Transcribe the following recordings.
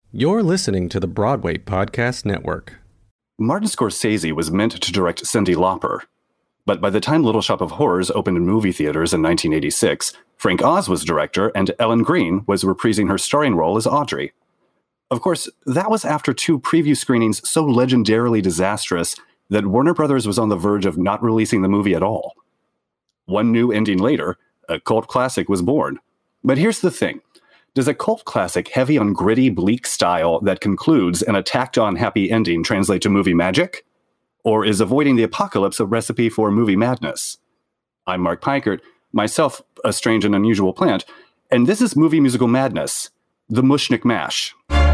You're listening to the Broadway Podcast Network. Martin Scorsese was meant to direct Cyndi Lauper, but by the time Little Shop of Horrors opened in movie theaters in 1986, Frank Oz was director and Ellen Greene was reprising her starring role as Audrey. Of course, that was after 2 preview screenings so legendarily disastrous that Warner Brothers was on the verge of not releasing the movie at all. One new ending later, a cult classic was born. But here's the thing. Does a cult classic heavy on gritty, bleak style that concludes in a tacked-on happy ending translate to movie magic? Or is avoiding the apocalypse a recipe for movie madness? I'm Mark Pikert, myself a strange and unusual plant, and this is Movie Musical Madness, the Mushnik Mash.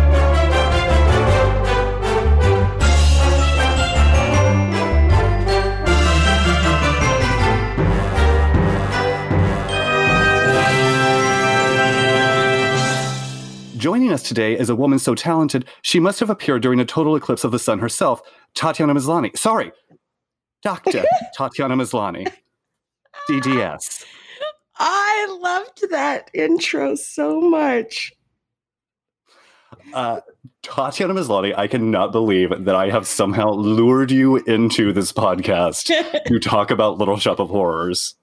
Joining us today is a woman so talented, she must have appeared during a total eclipse of the sun herself, Tatiana Maslany. Sorry, Dr. Tatiana Maslany, DDS. I loved that intro so much. Tatiana Maslany, I cannot believe that I have somehow lured you into this podcast to talk about Little Shop of Horrors.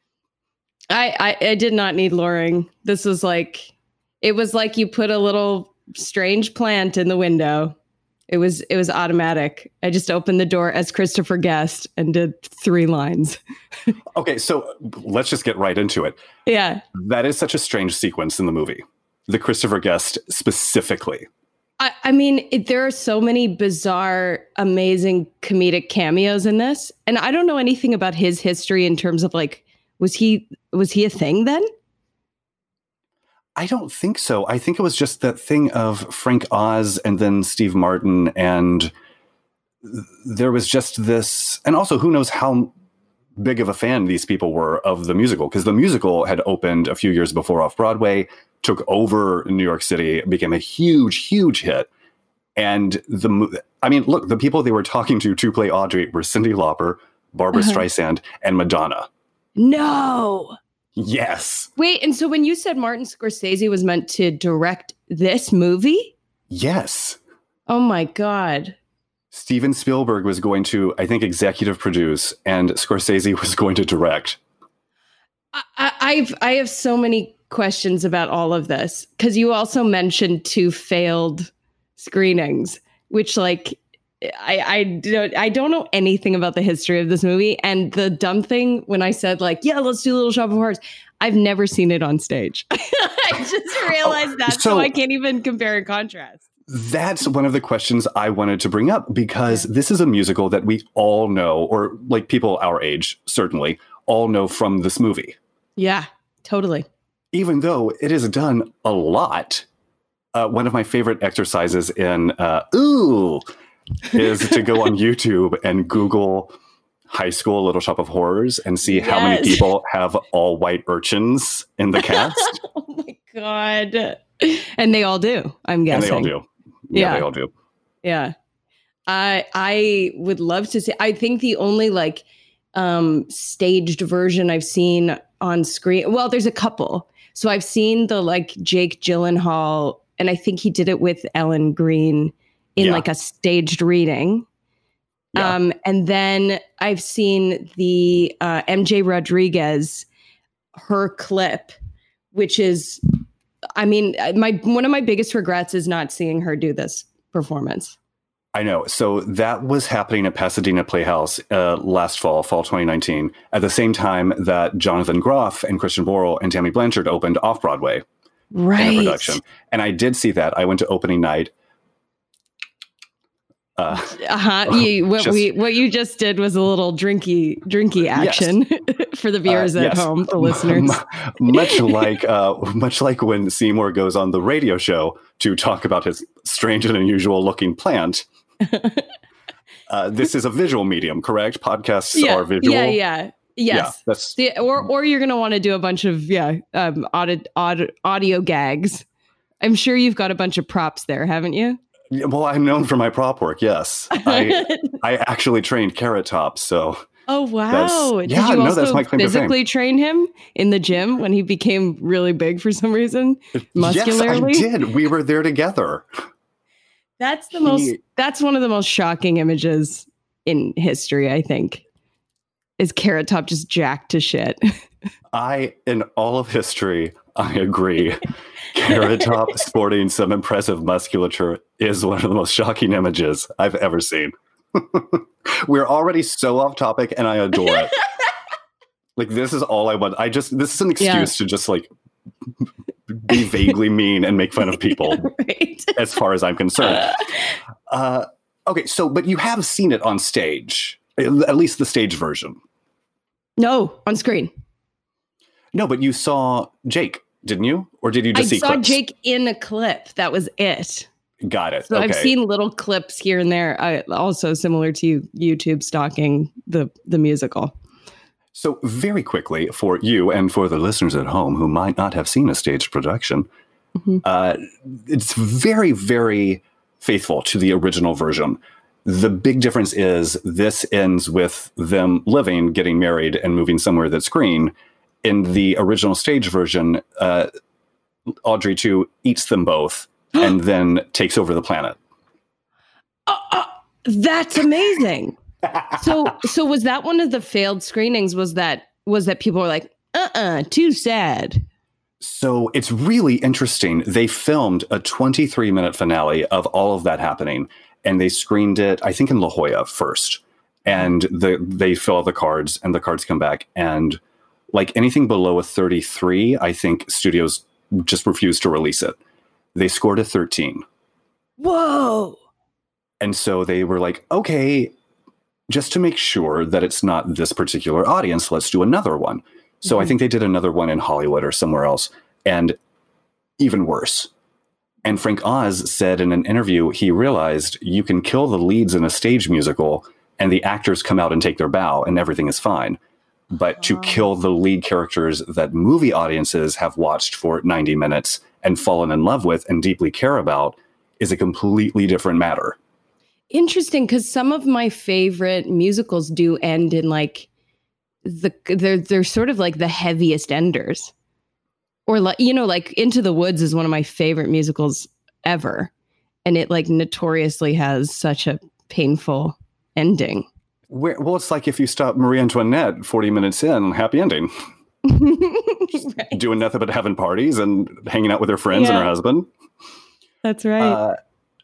I did not need luring. This was like... It was like you put a little strange plant in the window. It was automatic. I just opened the door as Christopher Guest and did 3 lines. Okay, so let's just get right into it. Yeah. That is such a strange sequence in the movie. The Christopher Guest specifically. I mean, there are so many bizarre, amazing comedic cameos in this. And I don't know anything about his history in terms of like, was he a thing then? I don't think so. I think it was just that thing of Frank Oz and then Steve Martin, and there was just this, and also who knows how big of a fan these people were of the musical, because the musical had opened a few years before off-Broadway, took over New York City, became a huge, huge hit. And the people they were talking to play Audrey were Cyndi Lauper, Barbara Streisand, and Madonna. No! Yes. Wait, and so when you said Martin Scorsese was meant to direct this movie? Yes. Oh my God. Steven Spielberg was going to, I think, executive produce, and Scorsese was going to direct. I have so many questions about all of this, because you also mentioned 2 failed screenings, which like... I don't know anything about the history of this movie. And the dumb thing when I said like, yeah, let's do Little Shop of Horrors, I've never seen it on stage. I just realized that. So I can't even compare and contrast. That's one of the questions I wanted to bring up, because this is a musical that we all know, or like people our age, certainly all know from this movie. Yeah, totally. Even though it is done a lot. One of my favorite exercises in, is to go on YouTube and Google high school Little Shop of Horrors and see how many people have all white urchins in the cast. Oh my God. And they all do, I'm guessing. And they all do. Yeah, they all do. Yeah. I would love to see, I think the only like staged version I've seen on screen, well, there's a couple. So I've seen the like Jake Gyllenhaal, and I think he did it with Ellen Greene in like a staged reading. Yeah. And then I've seen the MJ Rodriguez, her clip, which is, I mean, one of my biggest regrets is not seeing her do this performance. I know. So that was happening at Pasadena Playhouse last fall 2019, at the same time that Jonathan Groff and Christian Borle and Tammy Blanchard opened off-Broadway in a production. And I did see that. I went to opening night. What you just did was a little drinky action for the viewers at home, the listeners. Much like when Seymour goes on the radio show to talk about his strange and unusual looking plant. This is a visual medium, correct? Podcasts are visual. Yeah. Yes. Yeah, or you're going to want to do a bunch of audio gags. I'm sure you've got a bunch of props there, haven't you? Well, I'm known for my prop work, yes. I actually trained Carrot Top, so... Oh, wow. Did you also physically train him in the gym when he became really big for some reason? Muscularly? Yes, I did. We were there together. That's one of the most shocking images in history, I think. Is Carrot Top just jacked to shit? In all of history, I agree. Carrot Top sporting some impressive musculature is one of the most shocking images I've ever seen. We're already so off topic, and I adore it. Like, this is all I want. This is an excuse to just like be vaguely mean and make fun of people, right? As far as I'm concerned. Okay, but you have seen it on stage, at least the stage version. No, on screen. No, but you saw Jake, didn't you? Or did you just see clips? I saw Jake in a clip. That was it. Got it. So okay. I've seen little clips here and there. Also similar to YouTube stalking the musical. So very quickly, for you and for the listeners at home who might not have seen a staged production, it's very, very faithful to the original version. The big difference is this ends with them living, getting married, and moving somewhere that's green. In the original stage version, Audrey 2 eats them both and then takes over the planet. That's amazing. So was that one of the failed screenings? Was that people were like, too sad? So it's really interesting. They filmed a 23-minute finale of all of that happening, and they screened it, I think, in La Jolla first. And they fill out the cards, and the cards come back. And like anything below a 33, I think studios just refused to release it. They scored a 13. Whoa. And so they were like, okay, just to make sure that it's not this particular audience, let's do another one. So I think they did another one in Hollywood or somewhere else, and even worse. And Frank Oz said in an interview, he realized you can kill the leads in a stage musical and the actors come out and take their bow and everything is fine. But to kill the lead characters that movie audiences have watched for 90 minutes and fallen in love with and deeply care about is a completely different matter. Interesting, because some of my favorite musicals do end in like they're sort of like the heaviest enders, or like, you know, like Into the Woods is one of my favorite musicals ever, and it like notoriously has such a painful ending. Well, it's like if you stop Marie Antoinette 40 minutes in, happy ending. Right. Doing nothing but having parties and hanging out with her friends and her husband. That's right.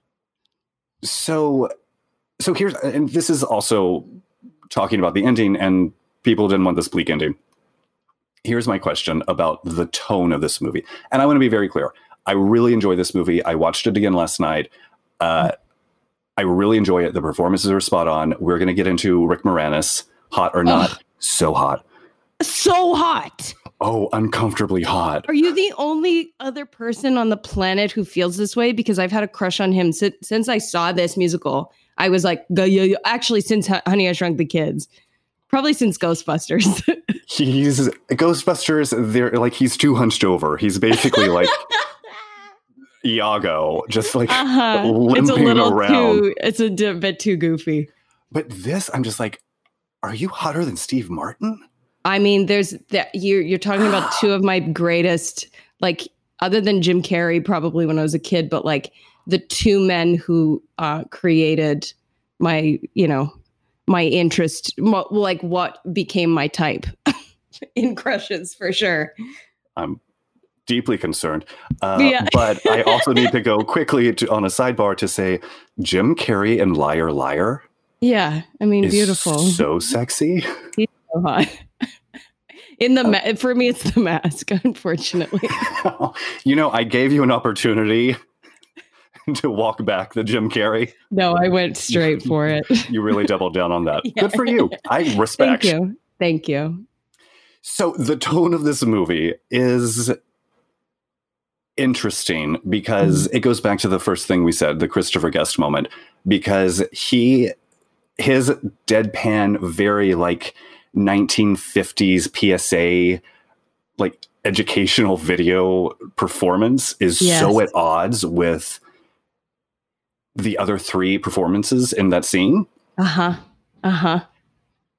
So here's, and this is also talking about the ending, and people didn't want this bleak ending. Here's my question about the tone of this movie. And I want to be very clear. I really enjoy this movie. I watched it again last night. I really enjoy it. The performances are spot on. We're going to get into Rick Moranis. Hot or not. So hot. So hot. Oh, uncomfortably hot. Are you the only other person on the planet who feels this way? Because I've had a crush on him since I saw this musical. I was like, actually, since Honey, I Shrunk the Kids. Probably since Ghostbusters. He's Ghostbusters. They're like, he's too hunched over. He's basically like Iago, just like limping around. It's a bit too goofy. But this, I'm just like, are you hotter than Steve Martin? I mean, there's that you're talking about two of my greatest, like, other than Jim Carrey, probably when I was a kid, but like the two men who created my, my interest, like what became my type in crushes, for sure. I'm deeply concerned. But I also need to go quickly on a sidebar to say Jim Carrey in Liar Liar. Yeah, I mean, beautiful. So sexy. He's so hot. For me, it's The Mask, unfortunately. I gave you an opportunity to walk back the Jim Carrey. No, I went straight for it. You really doubled down on that. Yeah. Good for you. I respect. Thank you. So the tone of this movie is interesting because it goes back to the first thing we said, the Christopher Guest moment, because his deadpan, very like 1950s PSA, like educational video performance is so at odds with the other three performances in that scene. And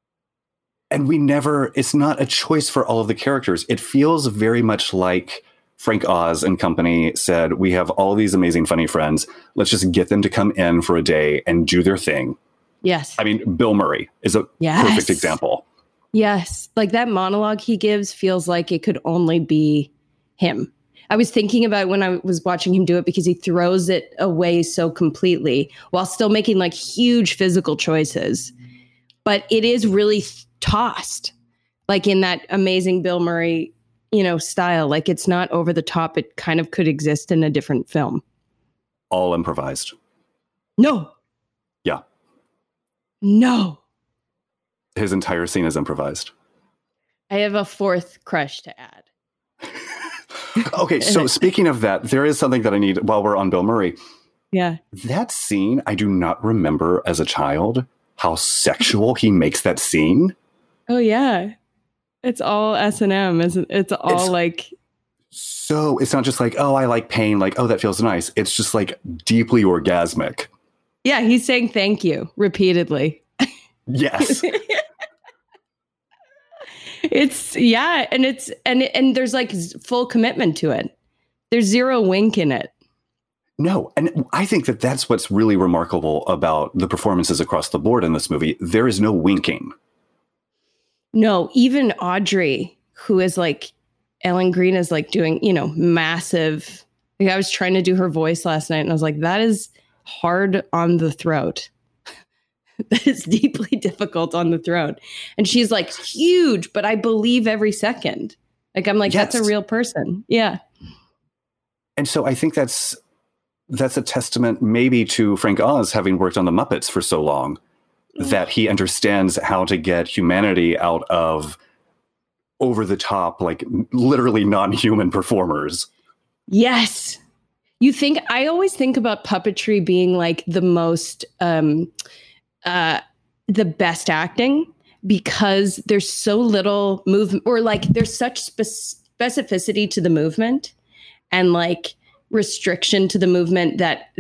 it's not a choice for all of the characters. It feels very much like Frank Oz and company said, we have all these amazing, funny friends. Let's just get them to come in for a day and do their thing. Yes. I mean, Bill Murray is a perfect example. Yes. Like that monologue he gives feels like it could only be him. I was thinking about when I was watching him do it because he throws it away so completely while still making like huge physical choices. But it is really tossed, like in that amazing Bill Murray, style. Like it's not over the top. It kind of could exist in a different film. All improvised. No. Yeah. No. His entire scene is improvised. I have a fourth crush to add. Okay, so speaking of that, there is something that I need while we're on Bill Murray. Yeah. That scene, I do not remember as a child how sexual he makes that scene. Oh, yeah. It's all S&M, isn't it? It's all like... So it's not just like, oh, I like pain. Like, oh, that feels nice. It's just like deeply orgasmic. Yeah, he's saying thank you repeatedly. Yes. And there's like full commitment to it. There's zero wink in it. No, and I think that that's what's really remarkable about the performances across the board in this movie. There is no winking. No, even Audrey, who is like Ellen Greene, is like doing, massive. Like I was trying to do her voice last night, and I was like, that is hard on the throat. That is deeply difficult on the throat. And she's like huge, but I believe every second. Like, I'm like, yes. That's a real person. Yeah. And so I think that's a testament maybe to Frank Oz having worked on the Muppets for so long, that he understands how to get humanity out of over the top, like literally non-human performers. Yes. I always think about puppetry being like the most, the best acting, because there's so little movement, or like there's such specificity to the movement and like restriction to the movement that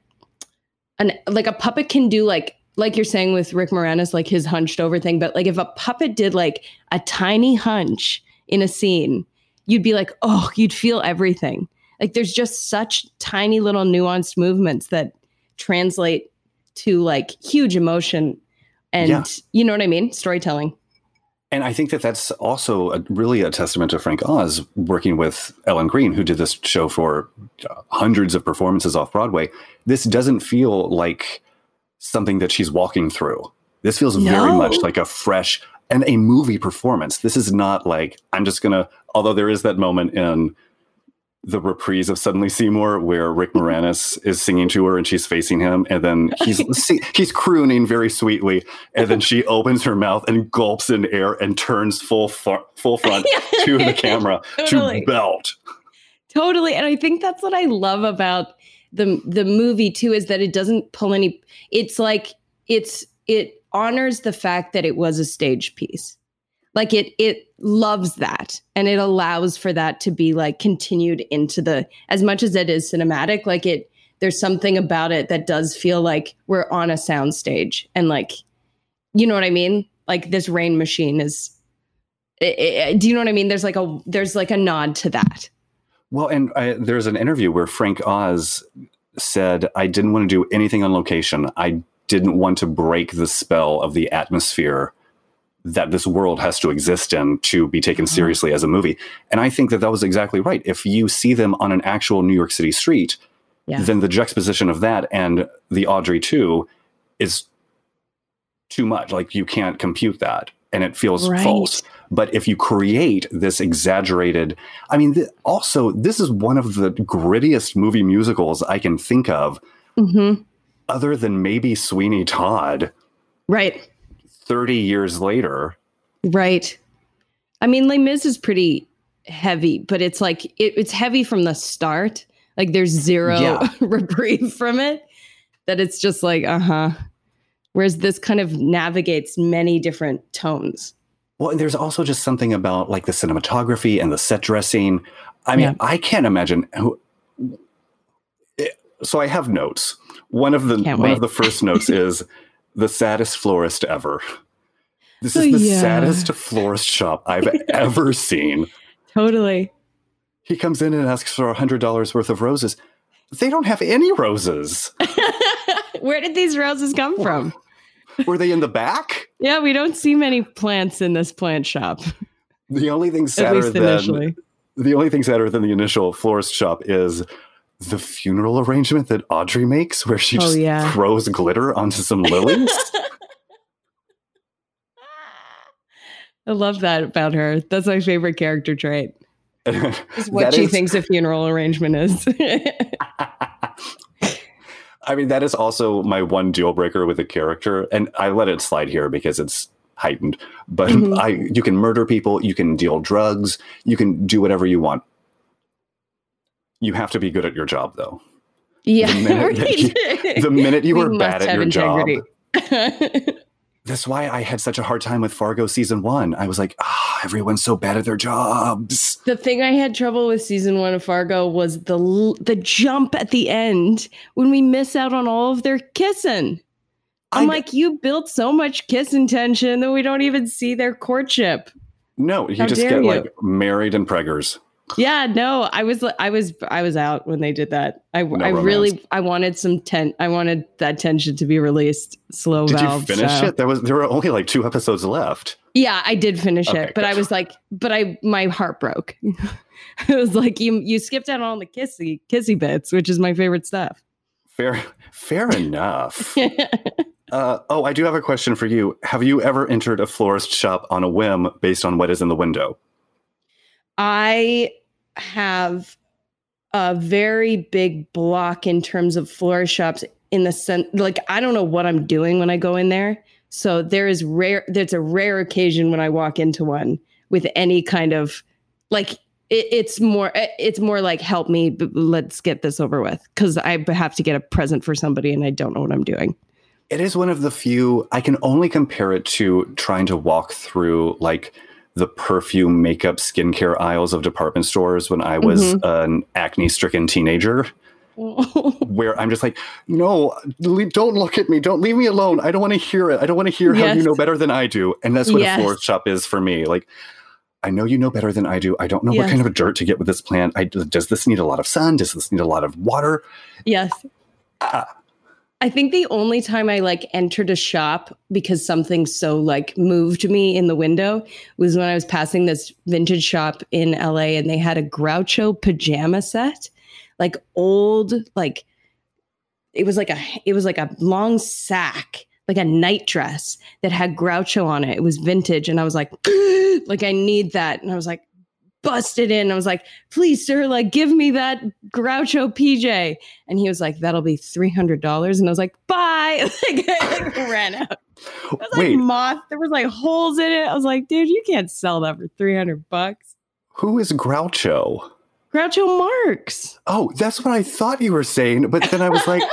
like a puppet can do like you're saying with Rick Moranis, like his hunched over thing. But like if a puppet did like a tiny hunch in a scene, you'd be like, oh, you'd feel everything. Like there's just such tiny little nuanced movements that translate to like huge emotion and You know what I mean? Storytelling. And I think that that's also really a testament to Frank Oz working with Ellen Greene, who did this show for hundreds of performances off Broadway. This doesn't feel like something that she's walking through. This feels very much like a fresh and a movie performance. This is not like, I'm just going to, although there is that moment in the reprise of Suddenly Seymour where Rick Moranis is singing to her and she's facing him, and then he's crooning very sweetly, and then she opens her mouth and gulps in air and turns full front to the camera to belt. Totally. And I think that's what I love about the movie too, is that it doesn't pull any, it's like it honors the fact that it was a stage piece. Like it loves that, and it allows for that to be like continued into as much as it is cinematic, like there's something about it that does feel like we're on a sound stage, and like, you know what I mean? Like this Rain Machine is, do you know what I mean? There's like a nod to that. Well, and there's an interview where Frank Oz said, I didn't want to do anything on location. I didn't want to break the spell of the atmosphere that this world has to exist in to be taken seriously as a movie. And I think that was exactly right. If you see them on an actual New York City street, then the juxtaposition of that and the Audrey 2 is too much. Like you can't compute that, and it feels false. But if you create this exaggerated, I mean, also, this is one of the grittiest movie musicals I can think of, other than maybe Sweeney Todd. Right. 30 years later. Right. I mean, Les Mis is pretty heavy, but it's like, it's heavy from the start. Like there's zero reprieve from it, that it's just like, Whereas this kind of navigates many different tones. Well, and there's also just something about like the cinematography and the set dressing. I mean, I can't imagine so I have notes. One of the first notes is the saddest florist ever. This is the saddest florist shop I've ever seen. Totally. He comes in and asks for $100 worth of roses. They don't have any roses. Where did these roses come from? Were they in the back? Yeah, we don't see many plants in this plant shop. The only thing sadder than the initial florist shop is the funeral arrangement that Audrey makes, where she just throws glitter onto some lilies. I love that about her. That's my favorite character trait. Is what she thinks a funeral arrangement is. I mean, that is also my one deal breaker with a character, and I let it slide here because it's heightened. But you can murder people, you can deal drugs, you can do whatever you want. You have to be good at your job, though. Yeah. The minute you are bad at your job. That's why I had such a hard time with Fargo season 1. I was like, everyone's so bad at their jobs. The thing I had trouble with season 1 of Fargo was the jump at the end when we miss out on all of their kissing. I'm like, you built so much kissing tension that we don't even see their courtship. No, you just get like married and preggers. Yeah, no, I was out when they did that. I wanted I wanted that tension to be released. Slow valve. Did you finish it? There were only like 2 episodes left. Yeah, I did finish it, but I was like, my heart broke. It was like you skipped out on the kissy bits, which is my favorite stuff. Fair enough. I do have a question for you. Have you ever entered a florist shop on a whim based on what is in the window? I have a very big block in terms of florist shops in the sense, like, I don't know what I'm doing when I go in there. So there's a rare occasion when I walk into one with any kind of like, it's more like, help me, let's get this over with. 'Cause I have to get a present for somebody and I don't know what I'm doing. It is one of the few, I can only compare it to trying to walk through like the perfume, makeup, skincare aisles of department stores when I was an acne-stricken teenager, where I'm just like, no, don't look at me. Don't leave me alone. I don't want to hear it. I don't want to hear how you know better than I do. And that's what a florist shop is for me. Like, I know you know better than I do. I don't know what kind of dirt to get with this plant. Does this need a lot of sun? Does this need a lot of water? Yes. I think the only time I like entered a shop because something so like moved me in the window was when I was passing this vintage shop in LA and they had a Groucho pajama set, like old, like it was like a long sack, like a night dress that had Groucho on it. It was vintage. And I was like, I need that. And I was like, busted in. I was like, please, sir, like, give me that Groucho PJ. And he was like, that'll be $300. And I was like, bye. I ran out. I was like, moth. There was like holes in it. I was like, dude, you can't sell that for $300. Who is Groucho? Groucho Marx. Oh, that's what I thought you were saying. But then I was like,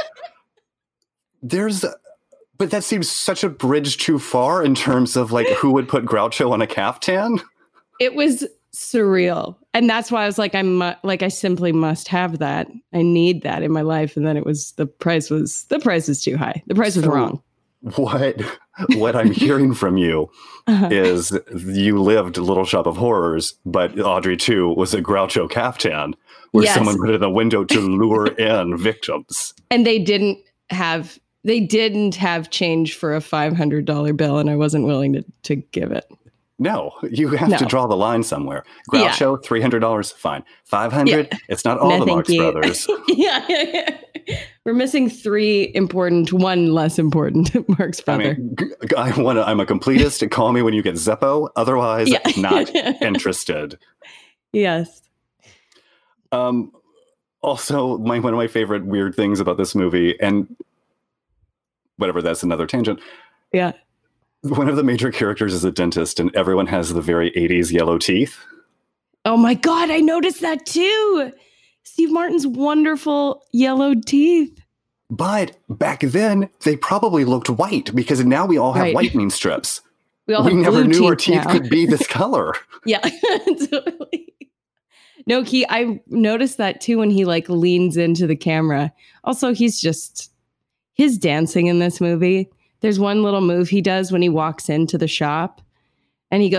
but that seems such a bridge too far in terms of like who would put Groucho on a caftan. It was surreal. And that's why I was like, I simply must have that. I need that in my life. And then the price is too high. The price was wrong. What I'm hearing from you is you lived Little Shop of Horrors, but Audrey 2 was a Groucho caftan where someone put it in the window to lure in victims. And they didn't have change for a $500 bill, and I wasn't willing to give it. No, you have to draw the line somewhere. Groucho, $300, fine. $500, it's not all the Marx Brothers. We're missing 3 important, 1 less important Marx Brother. I mean, I'm a completist. Call me when you get Zeppo. Otherwise, not interested. Yes. Also, one of my favorite weird things about this movie, and whatever, that's another tangent. Yeah. One of the major characters is a dentist, and everyone has the very 80s yellow teeth. Oh my God, I noticed that too. Steve Martin's wonderful yellow teeth. But back then, they probably looked white because now we all have whitening strips. We never knew our teeth could be this color. Yeah, totally. No, I noticed that too when he like leans into the camera. Also, his dancing in this movie. There's one little move he does when he walks into the shop and he goes,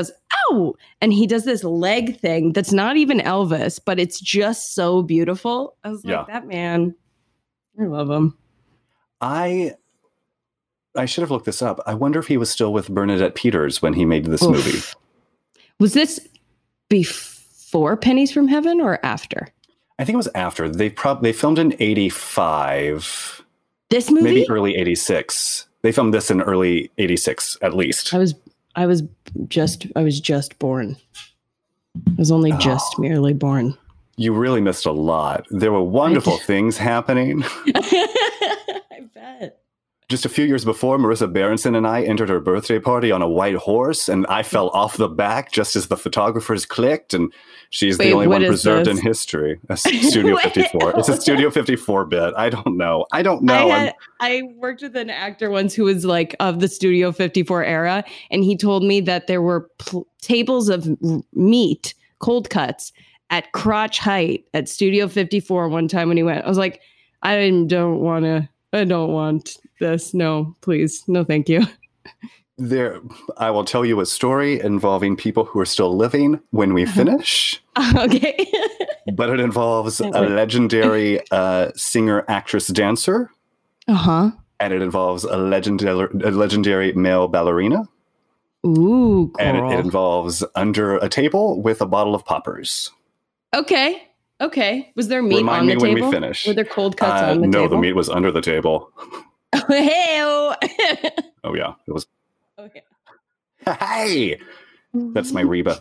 no. And he does this leg thing that's not even Elvis, but it's just so beautiful. I was like, that man, I love him. I should have looked this up. I wonder if he was still with Bernadette Peters when he made this movie. Was this before Pennies from Heaven or after? I think it was after. They filmed in 85. This movie? Maybe early 86. They filmed this in early 86 at least. I was just born. I was only just merely born. You really missed a lot. There were wonderful things happening. I bet. Just a few years before, Marissa Berenson and I entered her birthday party on a white horse, and I fell off the back just as the photographers clicked, and she's the only one preserved in history. A Studio 54. It's a Studio 54 bit. I don't know. I worked with an actor once who was like of the Studio 54 era, and he told me that there were tables of meat, cold cuts, at crotch height at Studio 54 one time when he went. I was like, I don't want this. No, please. No, thank you. I will tell you a story involving people who are still living when we finish. Okay. But it involves a legendary singer, actress, dancer. Uh-huh. And it involves a legendary male ballerina. Ooh, cool. And it involves under a table with a bottle of poppers. Okay. Was there meat on the table? Remind me when we finish. Were there cold cuts on the table? No, the meat was under the table. Hey-o. Oh yeah, it was. Okay. Hey, that's my Reba.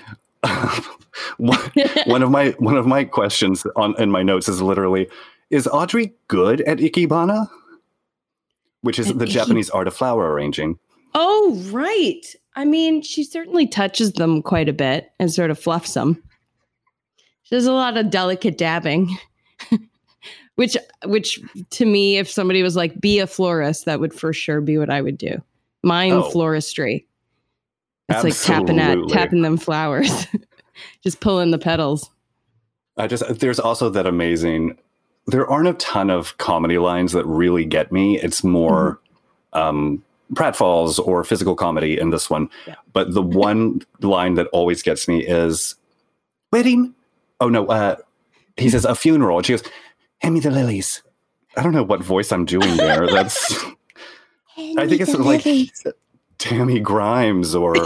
one of my questions in my notes is literally, is Audrey good at ikebana? Which is the Japanese art of flower arranging. Oh, right. I mean, she certainly touches them quite a bit and sort of fluffs them. She does a lot of delicate dabbing, which to me, if somebody was like, be a florist, that would for sure be what I would do. Floristry. It's absolutely. Like tapping them flowers, just pulling the petals. There's also that amazing, there aren't a ton of comedy lines that really get me. It's more pratfalls or physical comedy in this one. Yeah. But the one line that always gets me is, wedding? Oh, no. He says, a funeral. And she goes, hand me the lilies. I don't know what voice I'm doing there. That's, I think it's like Tammy Grimes or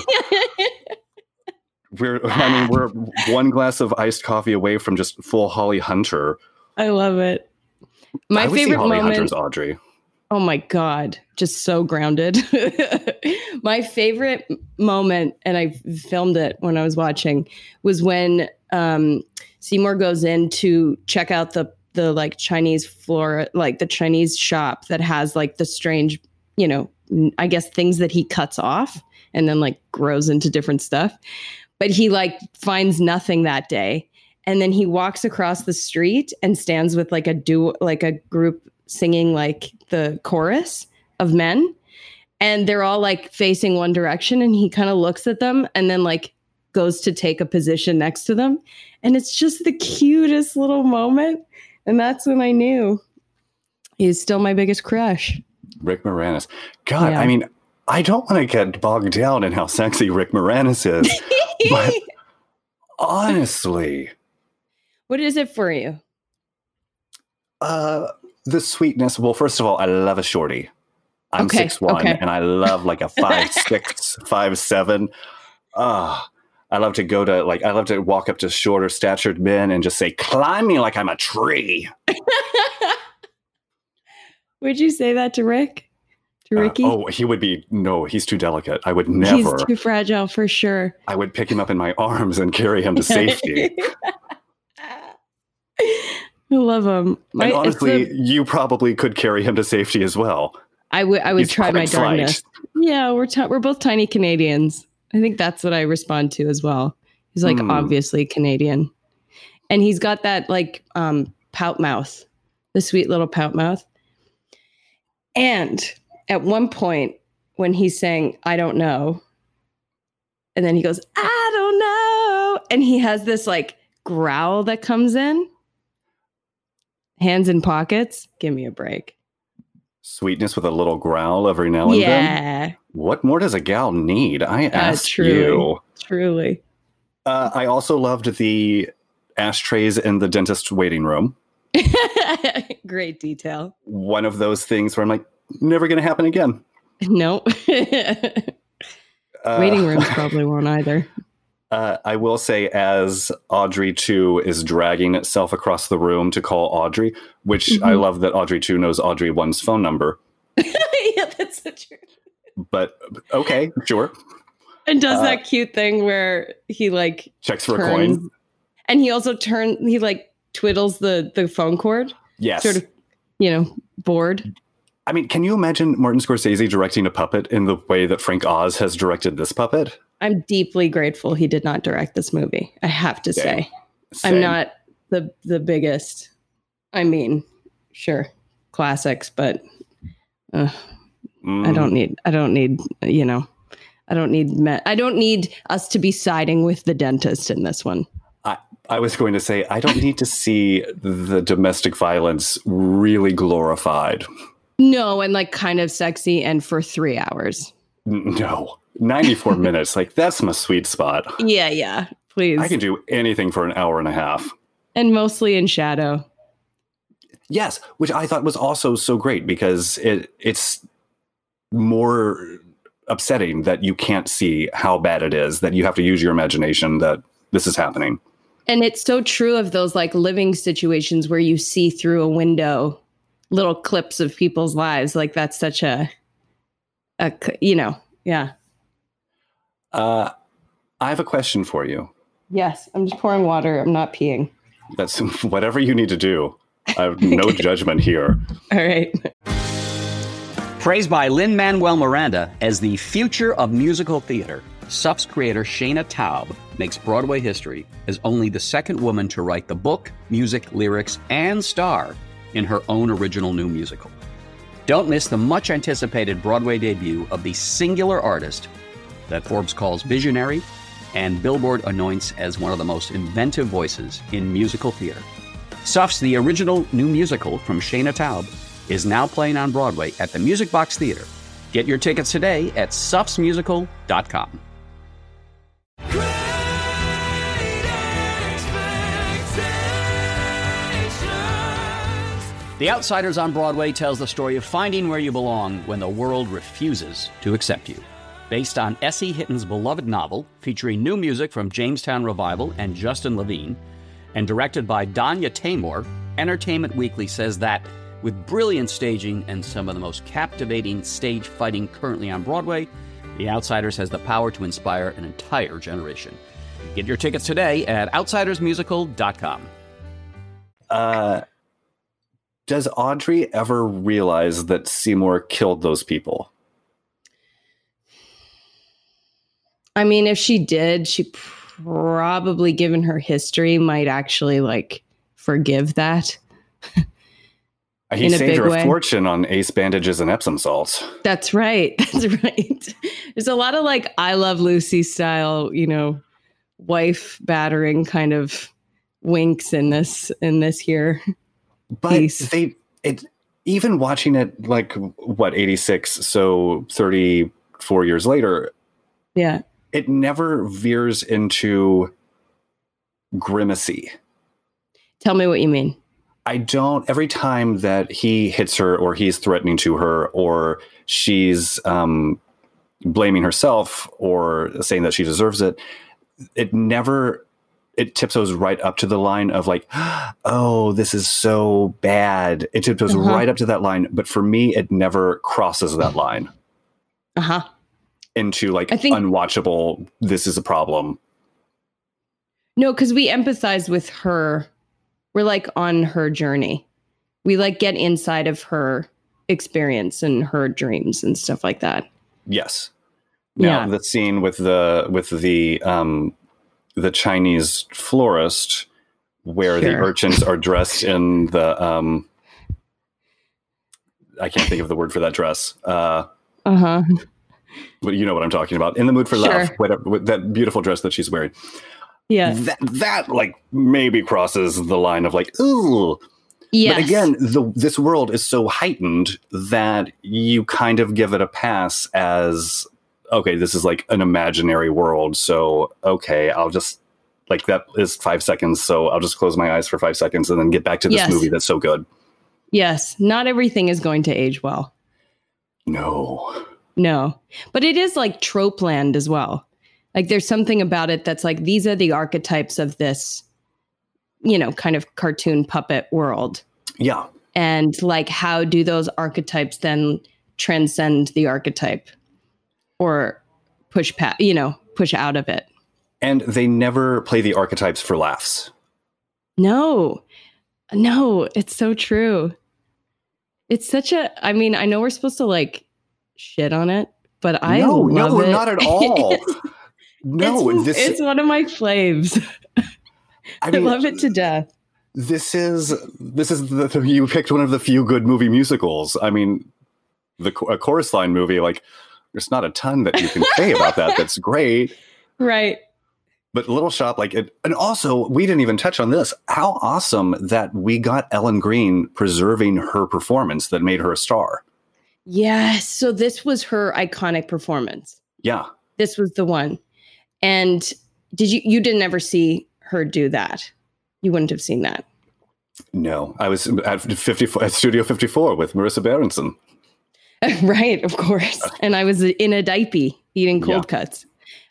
we're one glass of iced coffee away from just full Holly Hunter. I love it. My favorite Holly moment. Hunter's Audrey. Oh my God. Just so grounded. My favorite moment, and I filmed it when I was watching, was when Seymour goes in to check out the like Chinese flora, like the Chinese shop that has like the strange, I guess things that he cuts off and then like grows into different stuff. But he like finds nothing that day. And then he walks across the street and stands with like a group singing like the chorus of men. And they're all like facing one direction. And he kind of looks at them and then like goes to take a position next to them. And it's just the cutest little moment. And that's when I knew he's still my biggest crush. Rick Moranis. God, yeah. I mean, I don't want to get bogged down in how sexy Rick Moranis is. But honestly. What is it for you? The sweetness. Well, first of all, I love a shorty. I'm 6'1", and I love like a 5'6", 5'7". I love to walk up to shorter statured men and just say, climb me like I'm a tree. Would you say that to Rick? To Ricky? He would be, no, he's too delicate. I would never. He's too fragile for sure. I would pick him up in my arms and carry him to safety. I love him. And honestly, you probably could carry him to safety as well. I would try my darndest. Yeah, we're both tiny Canadians. I think that's what I respond to as well. He's like obviously Canadian. And he's got that like pout mouth, the sweet little pout mouth. And at one point when he's saying, I don't know. And then he goes, I don't know. And he has this like growl that comes in. Hands in pockets. Give me a break. Sweetness with a little growl every now and then. What more does a gal need? I ask you. Truly. I also loved the ashtrays in the dentist waiting room. Great detail. One of those things where I'm like, never going to happen again. No. Waiting rooms probably won't either. I will say, as Audrey 2 is dragging itself across the room to call Audrey, which I love that Audrey 2 knows Audrey 1's phone number. Yeah, that's so true. But okay, sure. And does that cute thing where he like checks for a coin. And he also twiddles the phone cord. Yes. Sort of, bored. I mean, can you imagine Martin Scorsese directing a puppet in the way that Frank Oz has directed this puppet? I'm deeply grateful he did not direct this movie. I have to say. Same. I'm not the biggest. I mean, sure, classics, but I don't need us to be siding with the dentist in this one. I was going to say, I don't need to see the domestic violence really glorified. No, and like kind of sexy and for 3 hours. No, 94 minutes. Like, that's my sweet spot. Yeah, please. I can do anything for an hour and a half. And mostly in shadow. Yes, which I thought was also so great because it's more upsetting that you can't see how bad it is, that you have to use your imagination that this is happening. And it's so true of those like living situations where you see through a window little clips of people's lives. Like that's such yeah. I have a question for you. Yes, I'm just pouring water. I'm not peeing. That's whatever you need to do. I have no judgment here. All right. Praised by Lin-Manuel Miranda as the future of musical theater, Suff's creator Shana Taub makes Broadway history as only the second woman to write the book, music, lyrics, and star in her own original new musical. Don't miss the much-anticipated Broadway debut of the singular artist that Forbes calls visionary and Billboard anoints as one of the most inventive voices in musical theater. Suff's The Original New Musical from Shana Taub is now playing on Broadway at the Music Box Theater. Get your tickets today at suffsmusical.com. The Outsiders on Broadway tells the story of finding where you belong when the world refuses to accept you. Based on S.E. Hitton's beloved novel, featuring new music from Jamestown Revival and Justin Levine, and directed by Danya Taymor, Entertainment Weekly says that, with brilliant staging and some of the most captivating stage fighting currently on Broadway, The Outsiders has the power to inspire an entire generation. Get your tickets today at outsidersmusical.com. Does Audrey ever realize that Seymour killed those people? I mean, if she did, she probably, given her history, might actually like forgive that. He saved her a fortune on Ace bandages and Epsom salts. That's right. That's right. There's a lot of like I Love Lucy style, wife battering kind of winks in this here. But even watching it like 86, so 34 years later. Yeah. It never veers into grimacy. Tell me what you mean. Every time that he hits her or he's threatening to her or she's blaming herself or saying that she deserves it, it tiptoes right up to the line of like, oh, this is so bad. It tiptoes right up to that line. But for me, it never crosses that line. Into like unwatchable, this is a problem. No, because we empathize with her. We're like on her journey. We like get inside of her experience and her dreams and stuff like that. Yes. Now the scene with the Chinese florist where the urchins are dressed in the I can't think of the word for that dress. But you know what I'm talking about. In the Mood for Love, whatever, that beautiful dress that she's wearing. Yeah. That like maybe crosses the line of like, ooh. Yes. But again, this world is so heightened that you kind of give it a pass as, okay, this is like an imaginary world. So, okay, I'll just, like, that is 5 seconds. So I'll just close my eyes for 5 seconds and then get back to this movie that's so good. Yes. Not everything is going to age well. No. But it is like trope land as well. Like there's something about it that's like, these are the archetypes of this, kind of cartoon puppet world. Yeah. And like, how do those archetypes then transcend the archetype or push out of it? And they never play the archetypes for laughs. No, it's so true. It's such I know we're supposed to like shit on it, but I love it. No, not at all. No, it's one of my faves. I love it to death. This is you picked one of the few good movie musicals. I mean, a Chorus Line movie, like there's not a ton that you can say about that. That's great. Right. But Little Shop, like it, and also we didn't even touch on this. How awesome that we got Ellen Greene preserving her performance that made her a star. Yes. So this was her iconic performance. Yeah. This was the one. And you didn't ever see her do that? You wouldn't have seen that. No, I was at Studio 54 with Marissa Berenson. Right, of course. And I was in a diaper eating cold cuts.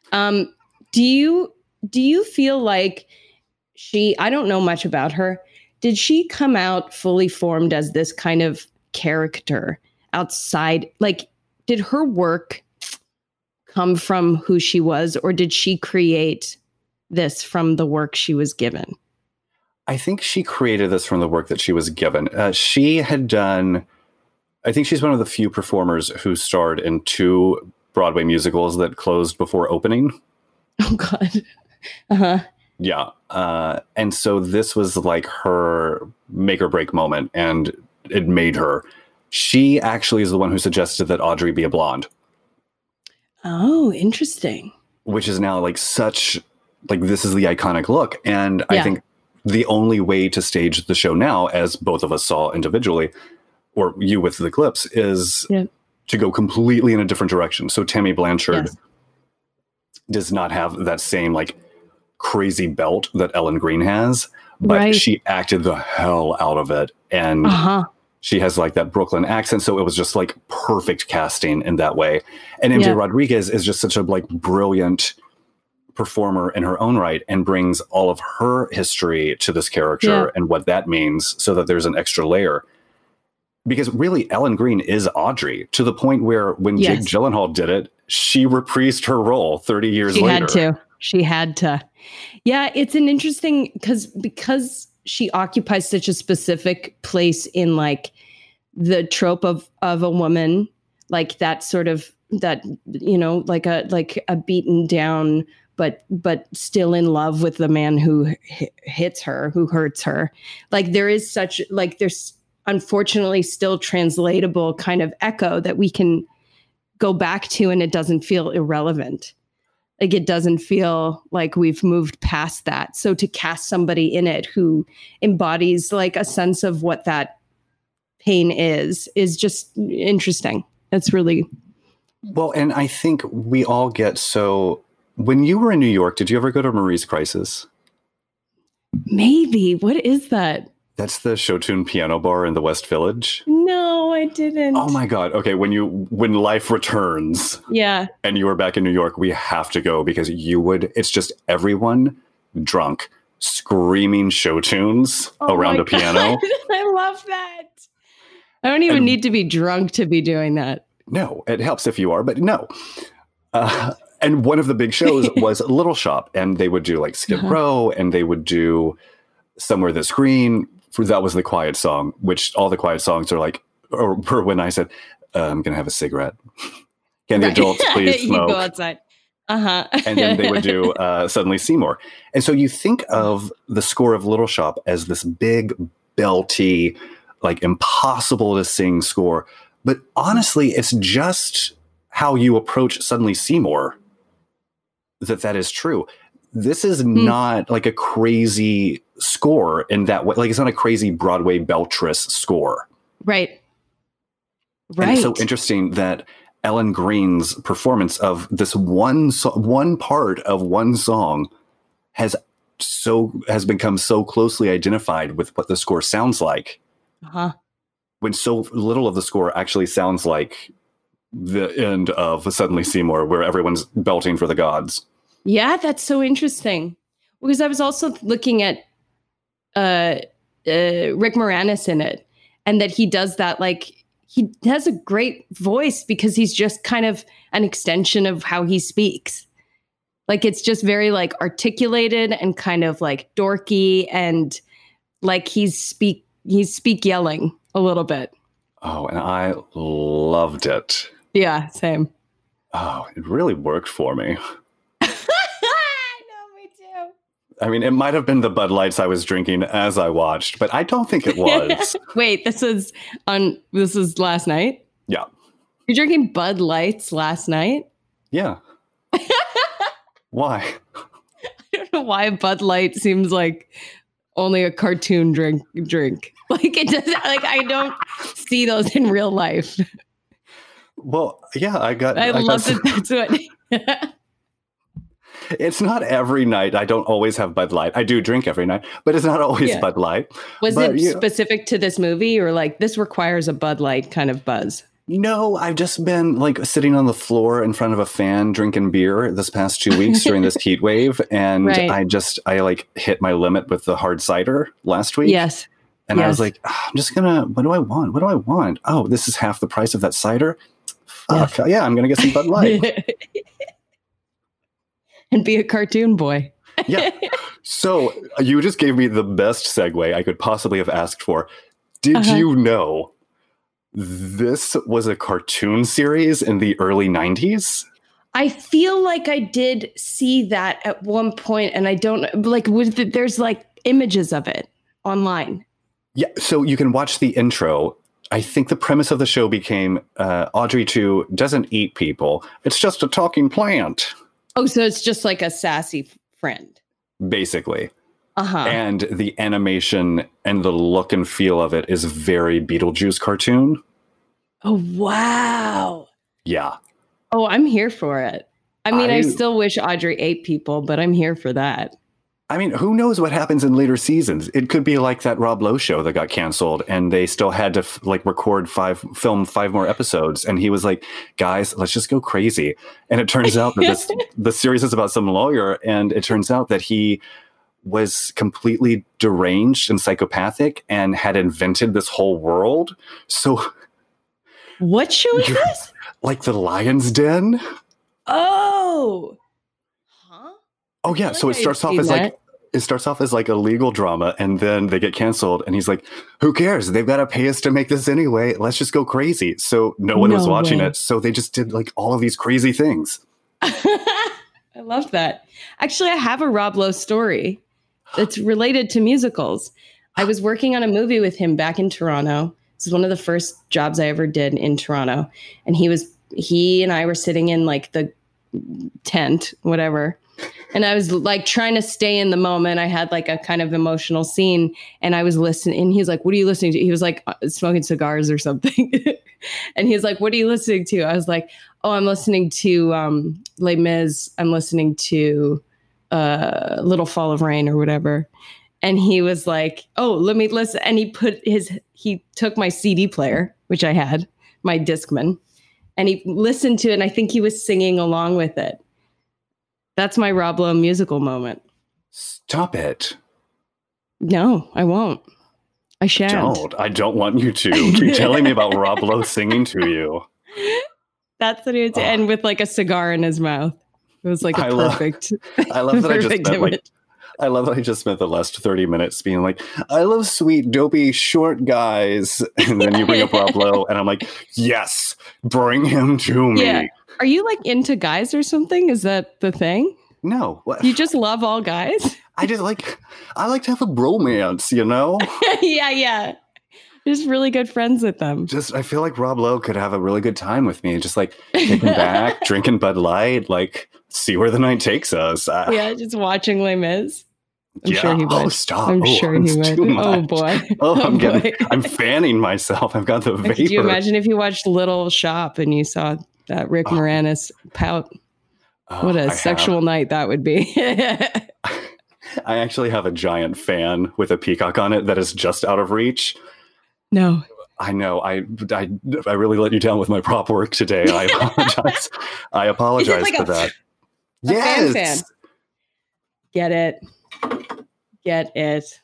Do you feel like I don't know much about her. Did she come out fully formed as this kind of character outside? Like, did her work come from who she was, or did she create this from the work she was given? I think she created this from the work that she was given. She had done, I think she's one of the few performers who starred in 2 Broadway musicals that closed before opening. Oh, God. Uh-huh. Yeah. And so this was like her make or break moment, and it made her. She actually is the one who suggested that Audrey be a blonde. Oh, interesting. Which is now like such, like, this is the iconic look. And I think the only way to stage the show now, as both of us saw individually, or you with the clips, is to go completely in a different direction. So Tammy Blanchard does not have that same like crazy belt that Ellen Greene has, but she acted the hell out of it. And she has like that Brooklyn accent. So it was just like perfect casting in that way. And MJ Rodriguez is just such a like brilliant performer in her own right, and brings all of her history to this character and what that means, so that there's an extra layer. Because really, Ellen Greene is Audrey, to the point where when Jake Gyllenhaal did it, she reprised her role 30 years later. She had to. Yeah, it's an interesting, because she occupies such a specific place in like the trope of a woman, like that sort of, that, like a beaten down, but still in love with the man who hits her, who hurts her. Like there is such, like there's unfortunately still translatable kind of echo that we can go back to, and it doesn't feel irrelevant. Like it doesn't feel like we've moved past that. So to cast somebody in it who embodies like a sense of what that pain is just interesting. That's really well. And I think we all get so. When you were in New York, did you ever go to Marie's Crisis? Maybe. What is that? That's the Showtune piano bar in the West Village. No, I didn't. Oh my God. Okay. When life returns. Yeah. And you were back in New York, we have to go, because it's just everyone drunk, screaming show tunes around a piano. I love that. I don't even need to be drunk to be doing that. No, it helps if you are, but no. And one of the big shows was Little Shop, and they would do like Skid Row, and they would do Somewhere That's Green. That was the quiet song, which all the quiet songs are like, or when I said, I'm going to have a cigarette. Can the adults please smoke? You go outside. And then they would do Suddenly Seymour. And so you think of the score of Little Shop as this big, belty, like impossible to sing score. But honestly, it's just how you approach Suddenly Seymour that is true. This is not like a crazy score in that way. Like, it's not a crazy Broadway beltress score. Right. And it's so interesting that Ellen Green's performance of this one part of one song has become so closely identified with what the score sounds like. Uh-huh. When so little of the score actually sounds like the end of Suddenly Seymour, where everyone's belting for the gods. Yeah, that's so interesting. Because I was also looking at Rick Moranis in it, and that he does that, like, he has a great voice because he's just kind of an extension of how he speaks. Like, it's just very like articulated and kind of like dorky, and like he's speak yelling a little bit. Oh, and I loved it. Yeah, same. Oh, it really worked for me. I know, me too. I mean, it might have been the Bud Lights I was drinking as I watched, but I don't think it was. Wait, this is last night? Yeah. You're drinking Bud Lights last night? Yeah. Why? I don't know why Bud Light seems like only a cartoon drink. Like, it doesn't, like, I don't see those in real life. Well, yeah, I love that that's what. It's not every night. I don't always have Bud Light. I do drink every night, but it's not always Bud Light. Was it specific to this movie, or like this requires a Bud Light kind of buzz? No, I've just been like sitting on the floor in front of a fan drinking beer this past 2 weeks during this heat wave. And right. I like hit my limit with the hard cider last week. Yes. And I was like, I'm just what do I want? What do I want? Oh, this is half the price of that cider. Fuck. Yes. Yeah, I'm going to get some Bud Light. And be a cartoon boy. Yeah. So you just gave me the best segue I could possibly have asked for. Did you know this was a cartoon series in the early 90s? I feel like I did see that at one point, and I don't like there's like images of it online. Yeah, so you can watch the intro. I think the premise of the show became Audrey 2 doesn't eat people. It's just a talking plant. Oh, so it's just like a sassy friend. Basically. Uh-huh. And the animation and the look and feel of it is very Beetlejuice cartoon. Oh, wow. Yeah. Oh, I'm here for it. I mean, I still wish Audrey ate people, but I'm here for that. I mean, who knows what happens in later seasons? It could be like that Rob Lowe show that got canceled, and they still had to film 5 more episodes. And he was like, guys, let's just go crazy. And it turns out that the series is about some lawyer. And it turns out that he was completely deranged and psychopathic and had invented this whole world. So what show is this? Like The Lion's Den. Oh, oh yeah. So it starts off as like a legal drama, and then they get canceled, and he's like, who cares? They've got to pay us to make this anyway. Let's just go crazy. So no one was watching it. So they just did like all of these crazy things. I love that. Actually, I have a Rob Lowe story that's related to musicals. I was working on a movie with him back in Toronto. This is one of the first jobs I ever did in Toronto. And he and I were sitting in like the tent, whatever. And I was like trying to stay in the moment. I had like a kind of emotional scene, and I was listening, and he's like, what are you listening to? He was like smoking cigars or something. And he's like, what are you listening to? I was like, oh, I'm listening to Les Mis. I'm listening to Little Fall of Rain or whatever. And he was like, oh, let me listen. And he took my CD player, which I had, my Discman, and he listened to it. And I think he was singing along with it. That's my Rob Lowe musical moment. Stop it. No, I won't. I shan't. I don't want you to. Keep telling me about Rob Lowe singing to you. That's what he would do. And with like a cigar in his mouth. It was like perfect. I love that I love that I just spent the last 30 minutes being like, I love sweet, dopey, short guys. And then you bring up Rob Lowe, and I'm like, yes, bring him to me. Yeah. Are you like into guys or something? Is that the thing? No. What? You just love all guys? I like to have a bromance, you know? Yeah. Just really good friends with them. I feel like Rob Lowe could have a really good time with me. Just like kicking back, drinking Bud Light, like see where the night takes us. Yeah, just watching Les Mis. I'm sure he would. Oh, stop. I'm sure he would. Oh boy. I'm fanning myself. I've got the vapor. Could you imagine if you watched Little Shop and you saw that Rick Moranis pout? What a sexual night that would be. I actually have a giant fan with a peacock on it that is just out of reach. No. I know. I really let you down with my prop work today. I apologize. I apologize like for that. Yes. Fan. Get it. Get it.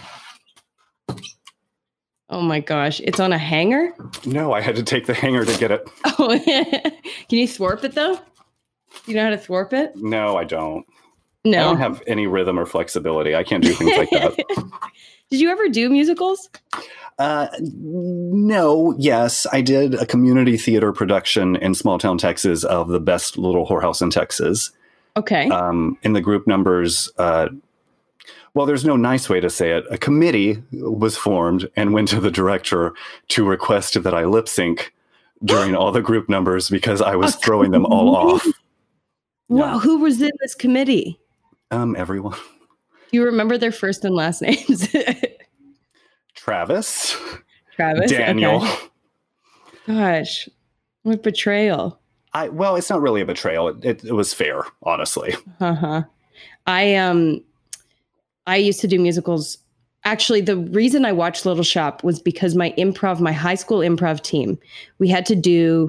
Oh my gosh. It's on a hanger? No, I had to take the hanger to get it. Oh, can you thwarp it though? You know how to thwarp it? No, I don't. No. I don't have any rhythm or flexibility. I can't do things like that. Did you ever do musicals? No. Yes, I did a community theater production in small town Texas of The Best Little Whorehouse in Texas. Okay. In the group numbers, well, there's no nice way to say it. A committee was formed and went to the director to request that I lip sync during all the group numbers because I was throwing them all off. Wow. Who was in this committee? Everyone. Do you remember their first and last names? Travis. Okay. Daniel. Gosh, what betrayal. Well, it's not really a betrayal. It was fair, honestly. Uh-huh. I used to do musicals. Actually, the reason I watched Little Shop was because my high school improv team, we had to do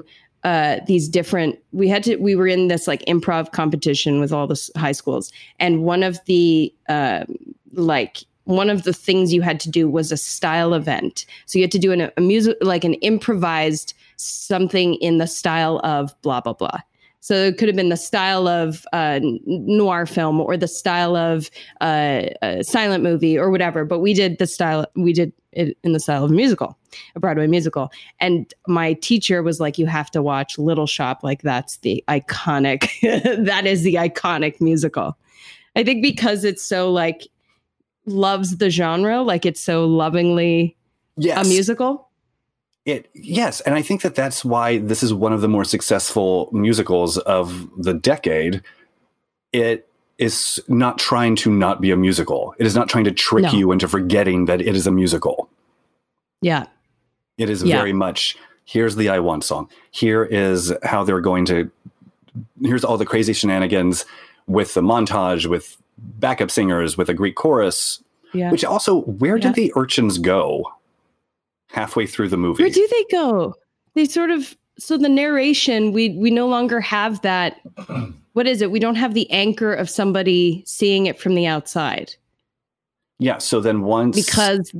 we were in this like improv competition with all the high schools. And one of the things you had to do was a style event. So you had to do a music, like an improvised something in the style of blah, blah, blah. So it could have been the style of noir film or the style of a silent movie or whatever. But we did it in the style of a musical, a Broadway musical. And my teacher was like, you have to watch Little Shop. Like that's the iconic, that is the iconic musical. I think because it's so like loves the genre, like it's so lovingly a musical. Yes. And I think that that's why this is one of the more successful musicals of the decade. It is not trying to not be a musical. It is not trying to trick you into forgetting that it is a musical. Yeah. It is very much, here's the I Want song. Here is how they're going to, here's all the crazy shenanigans with the montage, with backup singers, with a Greek chorus, which also, where did the urchins go halfway through the movie? Where do they go? They sort of, so the narration, we no longer have that. What is it? We don't have the anchor of somebody seeing it from the outside. Yeah. So then because.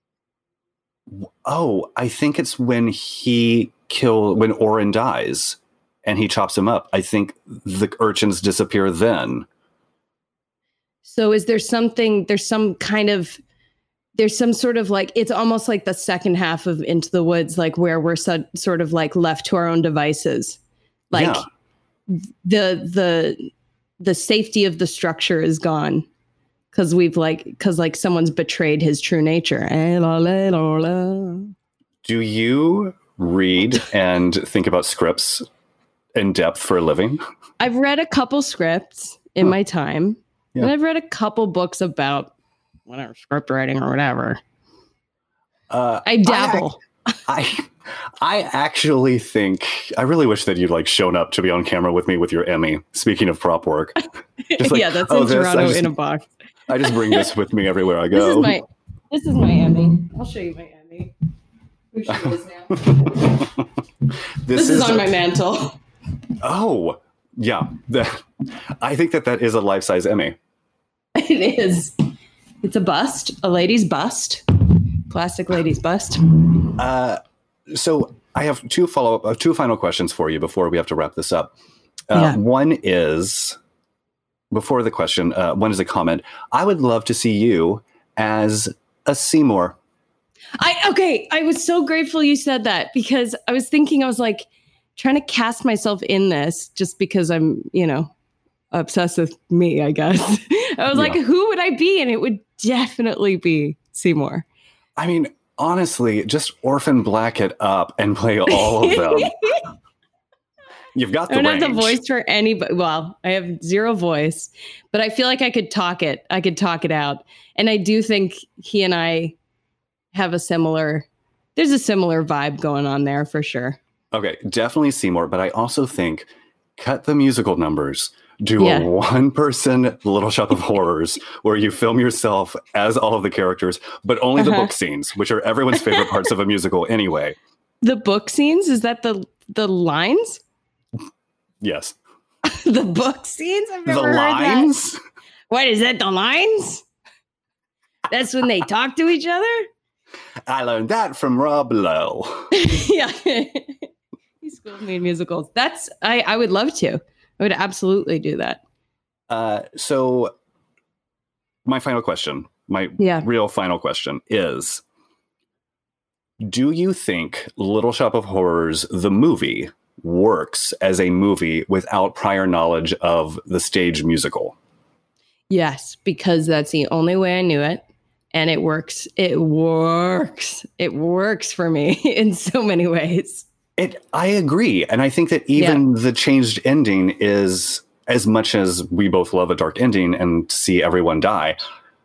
Oh, I think it's when when Oren dies and he chops him up. I think the urchins disappear then. So is there something, there's some sort of like, it's almost like the second half of Into the Woods, like where we're sort of like left to our own devices. Like the safety of the structure is gone because someone's betrayed his true nature. Do you read and think about scripts in depth for a living? I've read a couple scripts in my time. Yeah. And I've read a couple books about whatever, script writing or whatever. I dabble. I actually think, I really wish that you'd like shown up to be on camera with me with your Emmy. Speaking of prop work. Like, yeah, that's in Toronto in a box. I just bring this with me everywhere I go. This is my Emmy. I'll show you my Emmy. Who she is now. This is on my mantle. Oh, yeah. I think that is a life-size Emmy. It is. It's a bust, a lady's bust, classic lady's bust. So I have two final questions for you before we have to wrap this up. One is, before the question, one is a comment. I would love to see you as a Seymour. I was so grateful you said that because I was thinking, I was like trying to cast myself in this just because I'm, obsessed with me, I guess. I was like, who would I be? And it would definitely be Seymour. I mean, honestly, just Orphan Black it up and play all of them. You've got the I don't range. have the voice for anybody. Well, I have zero voice, but I feel like I could talk it. I could talk it out. And I do think he and I have there's a similar vibe going on there for sure. Okay, definitely Seymour, but I also think cut the musical numbers. Do a one-person Little Shop of Horrors where you film yourself as all of the characters, but only the book scenes, which are everyone's favorite parts of a musical anyway. The book scenes? Is that the lines? Yes. The book scenes? I've never the heard lines? that. What, is that the lines? That's when they talk to each other? I learned that from Rob Lowe. Yeah. He schooled me in musicals. I would love to. I would absolutely do that. So my final question, real final question is, do you think Little Shop of Horrors, the movie, works as a movie without prior knowledge of the stage musical? Yes, because that's the only way I knew it. And it works. It works. It works for me in so many ways. I agree. And I think that even the changed ending is, as much as we both love a dark ending and to see everyone die,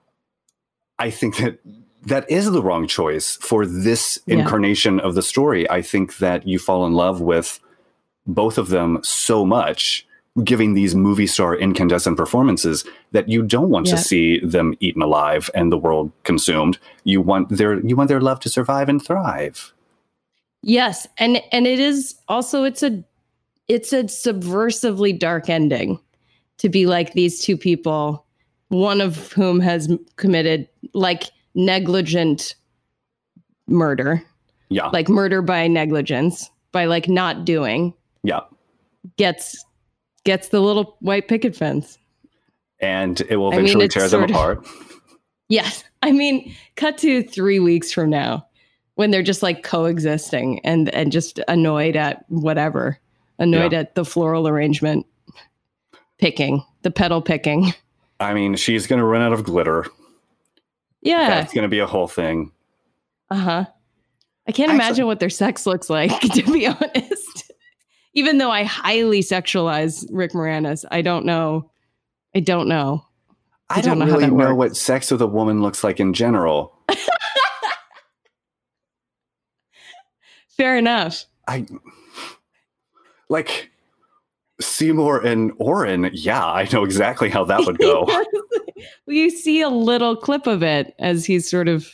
I think that is the wrong choice for this incarnation of the story. I think that you fall in love with both of them so much, giving these movie star incandescent performances, that you don't want to see them eaten alive and the world consumed. You want their love to survive and thrive. Yes, and it is also it's a subversively dark ending to be like these two people, one of whom has committed like negligent murder. Yeah. Like murder by negligence, by like not doing. Yeah. Gets the little white picket fence. And it will eventually tear them apart. Yes. I mean, cut to 3 weeks from now, when they're just like coexisting and just annoyed at whatever, at the floral arrangement picking, the petal picking. I mean, she's going to run out of glitter. Yeah. That's going to be a whole thing. Uh-huh. I can't imagine what their sex looks like, to be honest. Even though I highly sexualize Rick Moranis, I don't know. I don't really know what sex with a woman looks like in general. Fair enough. Like Seymour and Oren. Yeah, I know exactly how that would go. Well, you see a little clip of it as he's sort of,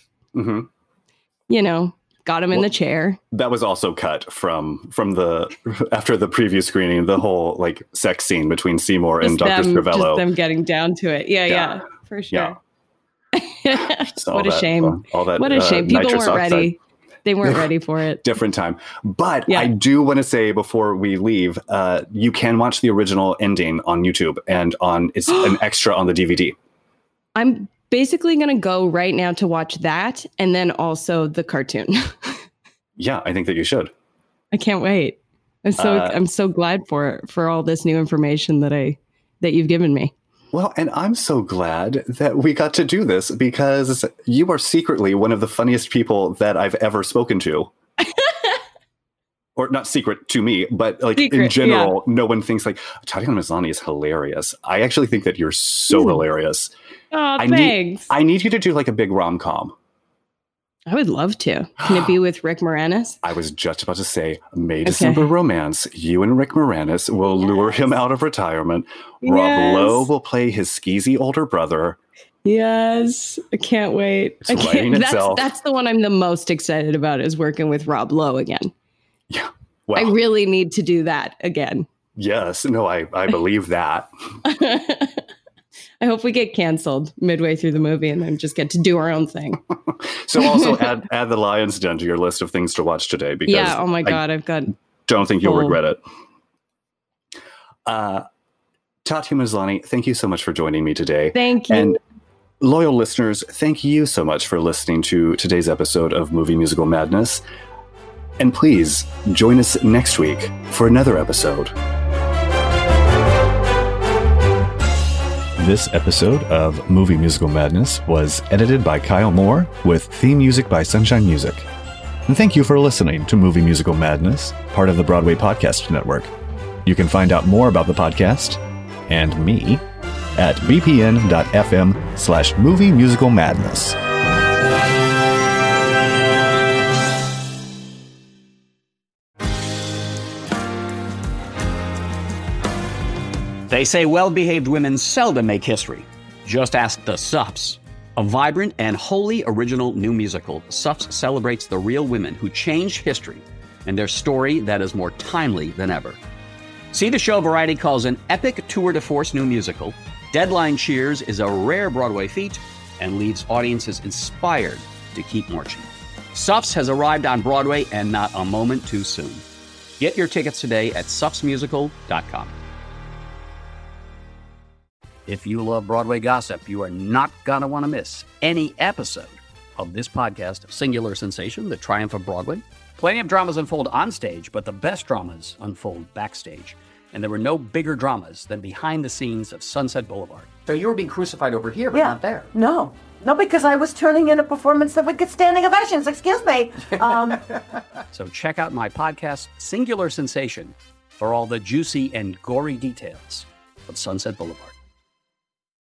got him in the chair. That was also cut from the after the preview screening, the whole like sex scene between Seymour and Dr. Scrivello. Just them getting down to it. Yeah, for sure. Yeah. What a shame. What a shame. People weren't ready. They weren't ready for it. Different time. But I do want to say before we leave, you can watch the original ending on YouTube and it's an extra on the DVD. I'm basically going to go right now to watch that and then also the cartoon. Yeah, I think that you should. I can't wait. I'm so glad for all this new information that you've given me. Well, and I'm so glad that we got to do this because you are secretly one of the funniest people that I've ever spoken to. Or not secret to me, but like in general, no one thinks like Tatiana Maslany is hilarious. I actually think that you're so hilarious. Oh, thanks. I need you to do like a big rom-com. I would love to. Can it be with Rick Moranis? I was just about to say, May December Romance. You and Rick Moranis will lure him out of retirement. Rob Lowe will play his skeezy older brother. Yes. I can't wait. That's the one I'm the most excited about, is working with Rob Lowe again. Yeah. Well, I really need to do that again. Yes. No, I believe that. I hope we get canceled midway through the movie and then just get to do our own thing. So also add The Lion's Den to your list of things to watch today. Because oh my God, don't think you'll regret it. Tati Maslany, thank you so much for joining me today. Thank you. And loyal listeners, thank you so much for listening to today's episode of Movie Musical Madness. And please join us next week for another episode. This episode of Movie Musical Madness was edited by Kyle Moore with theme music by Sunshine Music. And thank you for listening to Movie Musical Madness, part of the Broadway Podcast Network. You can find out more about the podcast and me at bpn.fm/movie musical madness. They say well-behaved women seldom make history. Just ask the Suffs. A vibrant and wholly original new musical, Suffs celebrates the real women who changed history and their story that is more timely than ever. See the show Variety calls an epic tour de force new musical. Deadline cheers is a rare Broadway feat and leaves audiences inspired to keep marching. Suffs has arrived on Broadway and not a moment too soon. Get your tickets today at suffsmusical.com. If you love Broadway gossip, you are not going to want to miss any episode of this podcast, Singular Sensation, The Triumph of Broadway. Plenty of dramas unfold on stage, but the best dramas unfold backstage. And there were no bigger dramas than behind the scenes of Sunset Boulevard. So you were being crucified over here, but not there. No, because I was turning in a performance that would get standing ovations. Excuse me. So check out my podcast, Singular Sensation, for all the juicy and gory details of Sunset Boulevard.